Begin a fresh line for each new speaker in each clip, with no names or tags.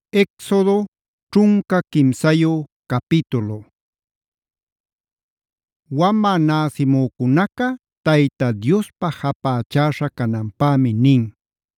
Éxodo ćhunka kimsayu capítulo. Wama näsimükunaqa Tayta Diospa japächäśha cananpämi nin.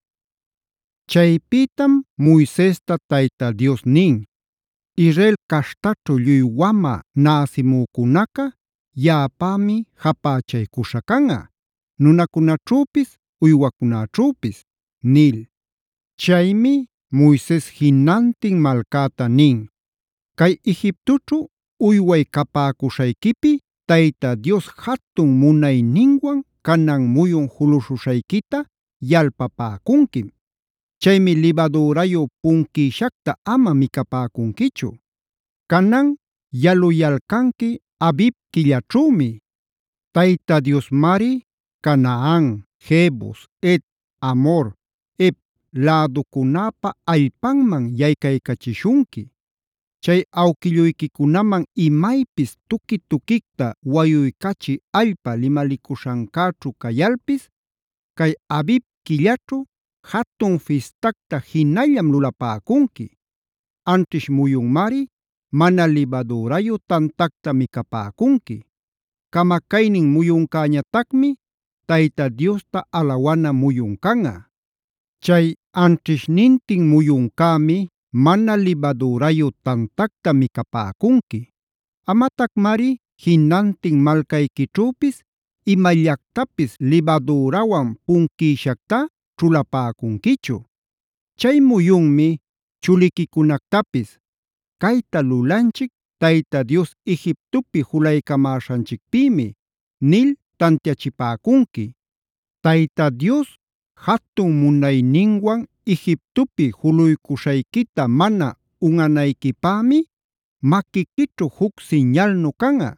Chaypitam Moisesta Tayta Dios nin: Israel caśhtaćhu lluy wama näsimükunaqa yaꞌapämi japächaykuśha kanꞌa, nunakunaćhüpis uywakunaćhüpis nil. Chaymi Moises jinantin malcäta nin: Kay Egiptoćhu uyway kapäcuśhayquipi Tayta Dios jatun munayninwan kanan muyun juluśhuśhaykita yalpapäcunquim. Chaymi libadürayu punkishaqta ama micapäcunquichu. Canan yaluyalcanqui Abib killaćhümi. Tayta Diosmari Canaan, Jebus, Het, Amor, Hep läducunäpa allpanman yaykaycachishunqui. Chay awquilluyquicunaman imaypis tuki-tukicta wayuycachiy allpa limalicuśhancäćhu cayalpis, kay Abib killaćhu jatun fistacta jinallam lulapäcunqui. Anćhish muyunmari mana libadürayu tantacta micapäcunqui. Camacaynin muyuncäñatacmi Tayta Diosta alawana muyun canꞌa. Chay anćhishnintin muyuncämi mana libadürayu tantacta micapäcunqui. Amatacmari jinantin malcayquićhüpis imallactapis libadürawan punkishaqta ćhulapäcunquichu. Chay muyunmi chuliquicunactapis: Cayta lulanchic Tayta Dios Egiptopi julaycamäśhanchicpïmi nil tantiachipäcunqui. Tayta Dios jatun munayninwan Egiptopi juluycuśhaykita mana unꞌanayquipämi maquiquićhu juc siñalnu canꞌa.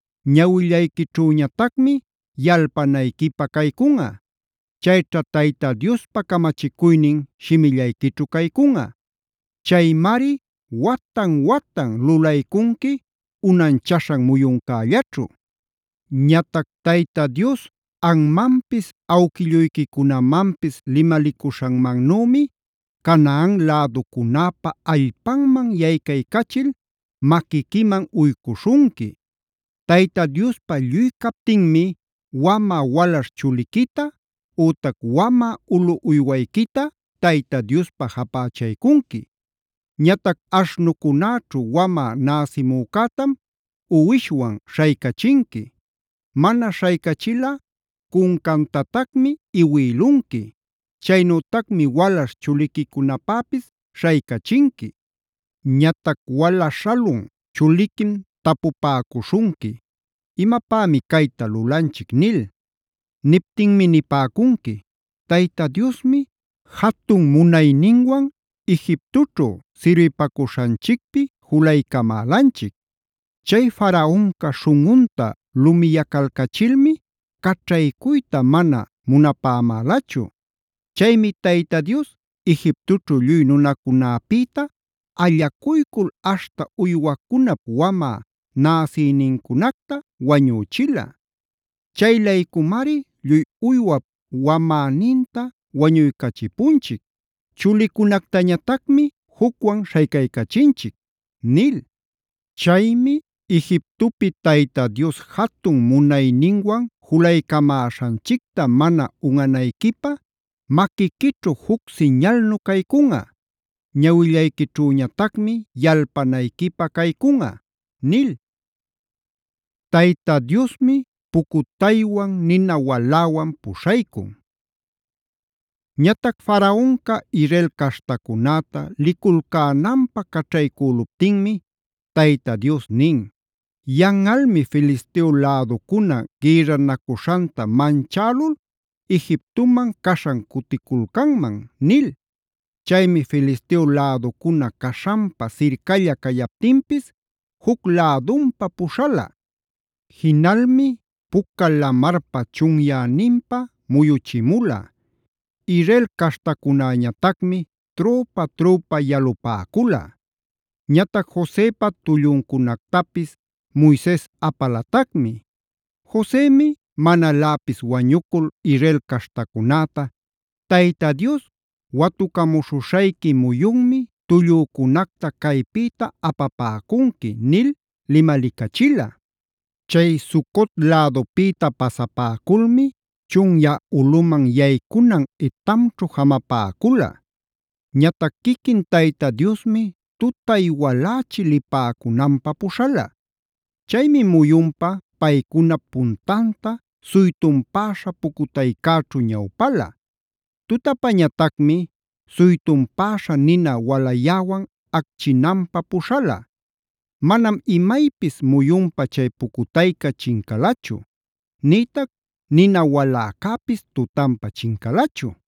Ñawillayquićhüñatacmi yalpanayquipä caycunꞌa. Chayćha Tayta Diospa kamachicuynin shimillayquićhu caycunꞌa. Chaymari watan-watan lulaycunqui unanchaśhan muyuncällaćhu. Ñatac Tayta Dios anmanpis awquilluyquicunamanpis limalicuśhanmannümi Canaan läducunäpa allpanman yaykaycachil maquiquiman uycuśhunqui. Tayta Diospa lluy captinmi wama walaśh chuliquita ütac wama ulu uywaykita Tayta Diospa japächaycunqui. Ñatac aśhnucunäćhu wama näsimücätam uwishwan śhaycachinqui. Mana śhaykachilꞌa kunkantatacmi iwïlunqui. Chaynütacmi walaśh chuliquicunapäpis śhaycachinqui. Ñatac walaśh śhalun chuliquim tapupäcuśhunqui: ¿Imapämi cayta lulanchic? nil. Niptinmi nipäcunqui: Tayta Diosmi jatun munayninwan Egiptoćhu sirbipacuśhanchicpi julaycamälanchic. Chay Faraonca śhunꞌunta lumiyacalcachilmi caćhaycuyta mana munapämälachu. Chaymi Tayta Dios Egiptoćhu lluy nunacunäpïta allakuycul aśhta uywacunap wama näsïnincunacta wañüchila. Chaylaykumari lluy uywap wamäninta wañuycachipunchic. Chulicunactañatacmi jucwan śhaycaycachinchic nil. Chaymi Egiptopi Tayta Dios jatun munayninwan julaycamäśhanchicta mana unꞌanayquipä maquiquićhu juc siñalnu caycunꞌa. Ñawillayquićhüñatacmi yalpanayquipä caycunꞌa nil. Tayta Diosmi pukutaywan nina waläwan puśhaycun. Ñatac Faraonca Israel caśhtacunäta liculcänanpä caćhaycüluptinmi Tayta Dios nin: Yanꞌalmi Filisteo läducuna gïrranakuśhanta manchälul Egiptoman kaśhan kutikulcanman nil. Chaymi Filisteo läducuna caśhanpa sircalla cayaptinpis juc lädunpa puśhala. Jinalmi Puca Lamarpa chunyäninpa muyuchimula. Israel caśhtacunäñatacmi trupa yalupäcula. Ñatac Josepa tulluncunactapis Moises apalatacmi. Josemi manaläpis wañucul Israel caśhtacunäta: Tayta Dios watucamuśhuśhayqui muyunmi tullücunacta kaypïta apapäcunqui” nil limalicachila. Chay Sucot lädupïta pasapäculmi chunyä ulꞌuman yaykunan Etamćhu jamapäcula. Ñatac quiquin Tayta Diosmi tutay walächi lipäcunanpä puśhala. Chaymi muyunpa paycuna puntanta suytunpäśha pucutaycäćhu ñawpala. Tutapañatacmi suytunpäśha nina walayäwan acchinanpä puśhala. Manam imaypis muyunpa chay pucutayca chincalachu, nïtac nina waläcäpis tutanpa chincalachu.